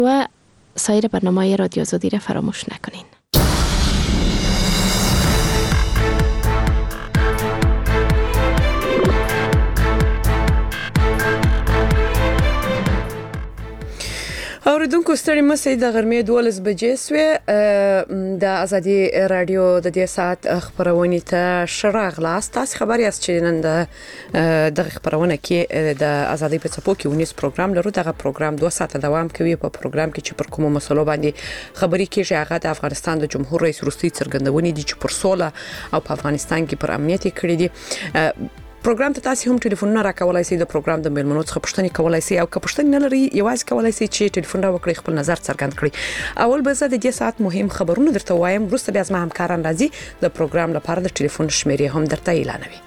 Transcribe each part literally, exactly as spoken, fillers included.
و سایر برنامه‌های رادیو آزادی را فراموش نکنین. اوریدونکو ستړي مشه د غرمې دولس بجې سوې د ازادي رادیو د دې ساعت خبرونه ته شراغ لاست. تاسو خبر یاست چې نن د دغه خبرونه کې د ازادي په څپو کې ونیس پروګرام لرو. دغه پروګرام دوه ساعته دوام کوي. په پروګرام کې چې پر کومو مسلو باندې خبري کیږي هغه د افغانستان د جمهور رئیس روسي څرګندونې دي چې پر سوله او په افغانستان کې پر امنیت کړی دي. پروګرام ته تاسو هم ټلیفونونه راکولای شئ. د پروګرام د میلمنو څخه پوښتنه کولای شئ او که پوښتنه نه لري یوازې کولای شئ چې ټلیفون را وکړئ خپل نظر څرګند کړئ. اول به زه د دې ساعت مهم خبرونه درته وایم. وروسته بیا زما همکاران راځي د پروګرام لپاره د ټلیفون شمیرې هم درته اعلانوي.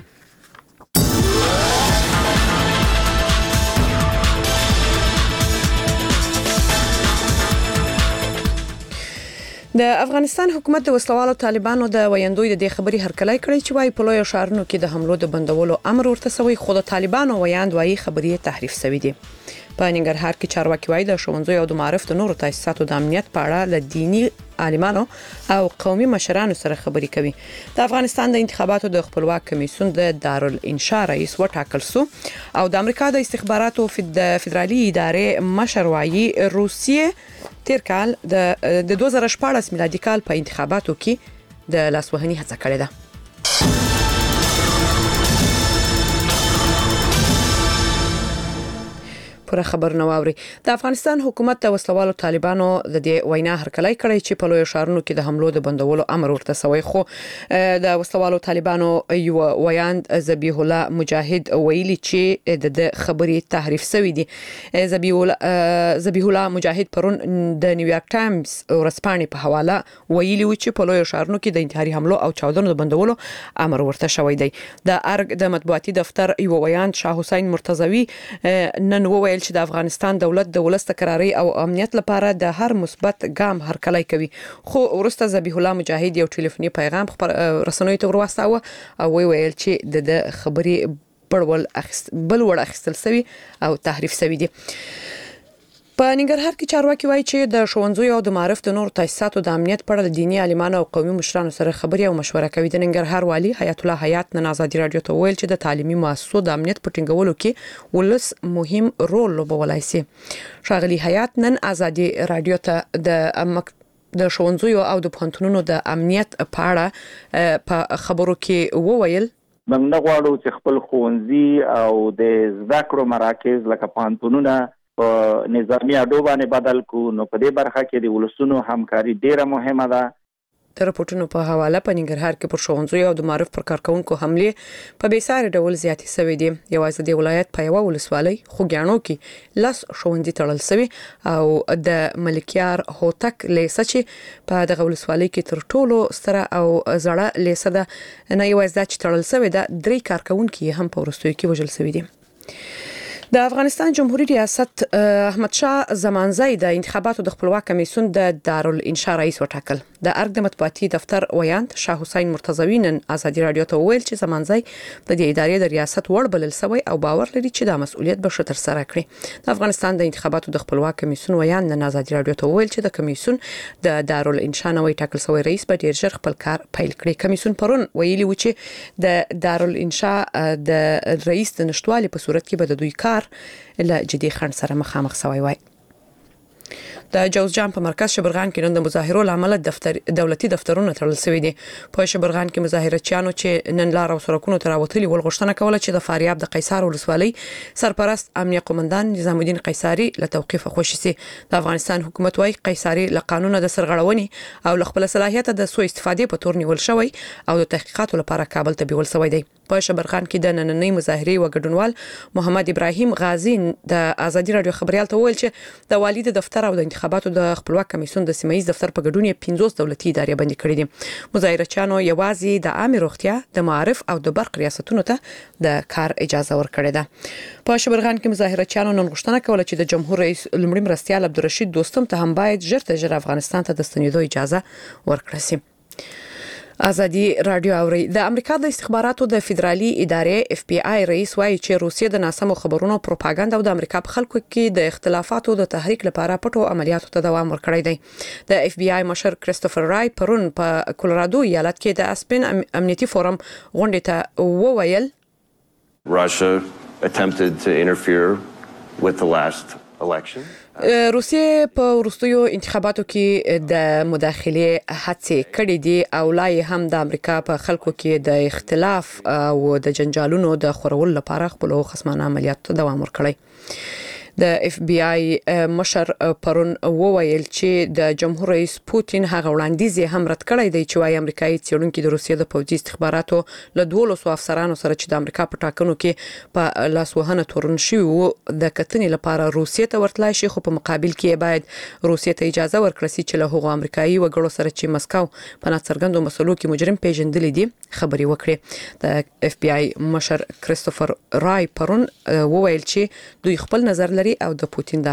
د افغانستان حکومت د وسلوالو طالبانو د ویاندوی د دې خبري هرکلی کړی چې وايي په لوی شهرونو کې د حملو د بندولو امر ورته سوی. خو د طالبانو ویاند وايي خبري تحریف سوی دي. په ننګرهار کې چارواکي وايي د ښوونځیو او د معارف د نورو تاسیساتو د امنیت په اړه له دینی عالمانو او قومي مشرانو سره خبري کوي. د افغانستان د انتخاباتو د خپلواک کمیسیون د دارالانشاء رئیس وټاکل سو او د امریکا د استخباراتو فدرالي ادارې مشر وايي روسیه تیر کال د دوه زره شپاړس میلادي کال په انتخاباتو کې د لاسوهنې هڅه کړې ده. پر خبر نو اوري د افغانستان حکومت د وسلوالو طالبانو د دې وینا هرکلی کړی چې په لوی شهرونو کې د حملو د بندولو امر ورته سوی. خو د وسلوالو طالبانو یو ویاند ذبیح الله مجاهد ویلي چې د خبري تحریف سوی دي. ذبیح الله ذبیح الله مجاهد پرون د نیویارک ټایمز ورځپاڼې په حواله ویلي و چې په لوی شهرونو کې د انتحاري حملو او چاودنو د بندولو امر ورته شوی دی. د ارګ د مطبوعاتي دفتر یو ویاند شاه حسین مرتضوی نن وویل چې د افغانستان دولت د ولست تکراری او امنیت لپاره د هر مثبت ګام هرکلی کوي. خو ورسته ذبیح الله مجاهد یو ټلیفوني پیغام رسنیو ته ورواستاوه او ویل چې د خبري بلول بلول اخیستل سوي او تحریف سوي دي. په ننګرهار کې چارواکي وایي چې د ښوونځیو او د معارف د نورو تاسیساتو د امنیت په اړه د دینی عالمانو او قومي مشرانو سره خبري او مشوره کوي. د ننګرهار والي حیات الله حیات نن ازادي رادیو ته ویل چې د تعلیمي مؤسسو د امنیت په ټینګولو کې ولس مهم رول لوبولای شي. ښاغلي حیات نن ازادي رادیو ته د د ښوونځیو او د پوهنتونونو د امنیت په اړه په خبرو کې وویل موږ نه غواړو چې خپل ښوونځي او د زده کړو مراکز لکه پوهنتونونه په نظامی اډو باندې بدل کو. نو په دې برخه کې د ولسونو همکاري ډیره مهمه ده. د راپورټونو په حواله په ننګرهار کې پر ښوونځیو او د معارف پر کارکونکو حمله په بیساري ډول زیاتې شوې دي. یوازې د ولایت په یو ولسوالۍ خوګیانو کې لاس ښوونځي تړل شوی او د ملکیار هوتک لیسه چې په دغه ولسوالۍ کې تر ټولو ستره او زړه لیسه ده نه یوازې د چتړل شوی ده درې کارکونکو هم په ورستوي کې وژل شوی دي. د افغانستان جمهوریت ریاست احمد شاه زمانزی د انتخاباتو د خپلواک کمیسیون د دارالانشاء رئیس وټاکل. د ارګ د مطبوعاتي دفتر ویاند شاه حسین مرتضوی نن ازادي رادیو ته ویل چې زمانزی د دې ادارې د ریاست وړ بلل سوی او باور لري چې دا مسؤلیت به شتر سره کړي. د افغانستان د انتخاباتو د خپلواک کمیسیون ویاند نن ازادي رادیو ته ویل چې د کمیسیون د دارالانشاء نوې ټاکل سوی رئیس به ډیر ژر خپل کار پیل کړي. کمیسیون پرون ویلي و چې د دارالانشاء د رئیس د نشټوالي په صورت کې به د دوی کار له جدي خنډ سره مخامخ شوی وای. د جوزجان په مرکز شبرغان کې نن د مظاهرو لامل دفتر دولتي دفترونه تړل شوی دي. په شبرغان کې مظاهرچیانو چې نن لار او سرکونو ته راوتلي ول غوښتنه کوله چې د فاریاب د قیصار ولسوالۍ سرپرست امنیه قومندان نظام الدین قیصاری له توقیف خوشی سي. د افغانستان حکومت وايي قیصاری له قانون د سرغړونې او له خپل صلاحیت د سوء استفادې په تور نیول شوی او د تحقیقاتو لپاره کابل ته بیول شوی دی. په شبرغان کې د نننۍ مظاهرې وګډونوال محمد ابراهیم غازی د ازادي رادیو خبريال ته ویل چې د والي د دفتر او د انتخاباتو د خپلواک کمیسیون د سیمایي دفتر په ګډون پنځوس دولتي ادارې باندې کړې دي. مظاهرچیانو یوازې د عامه روغتیا د معارف او د برق ریاستونو ته د کار اجازه ورکړې ده. په شبرغان کې مظاهرچیانو نن غوښتنه کوله چې د جمهور رئیس لمړي مرستیال عبدالرشید دوستم ته هم باید ژر تر ژره افغانستان ته د ستنېدو اجازه ورکړل شي. ازادي رادیو اوري د امریکا د استخباراتو د فدرالي ادارې اف بي آی رئیس وايي چې روسیه د ناسمو خبرونو پروپاګاندا او د امریکا په خلکو کې د اختلافاتو د تحریک لپاره پټو عملیاتو ته دوام ورکړی دی. د اف بي آی مشر کریستوفر رای پرون په کولورادو ایالت کې د اسپن امنیتي فورم غونډې ته وویل Russia attempted to interfere with the last election. روسیه په وروستیو انتخاباتو کې د مداخله هڅې کړې دي او لا هم د امریکا په خلکو کې د اختلاف او د جنجالونو د خورولو لپاره خپل خصمانه عملیاتو ته دوام ورکړي. د اف بي آی مشر پرون وویل چې د جمهور رئیس پوتین هغه وړاندیز هم رد کړی دی چې وايي امریکایي څېړونکو د روسیې د پوځي استخباراتو له دولسو افسرانو سره چې د امریکا په ټاکنو کې په لاسوهنه تورن شوی وو د کتنې لپاره روسیې ته ورتلای شي، خو په مقابل کې باید روسیې ته اجازه ورکړي چې له هغو امریکایي وګړو سره چې مسکو په ناڅرګندو مسلو کې مجرم پیژندل دي خبري وکړي. د اف بي آی مشر کریستوفر رای پرون وویل چې دوی خپل نظر لري او د پوتین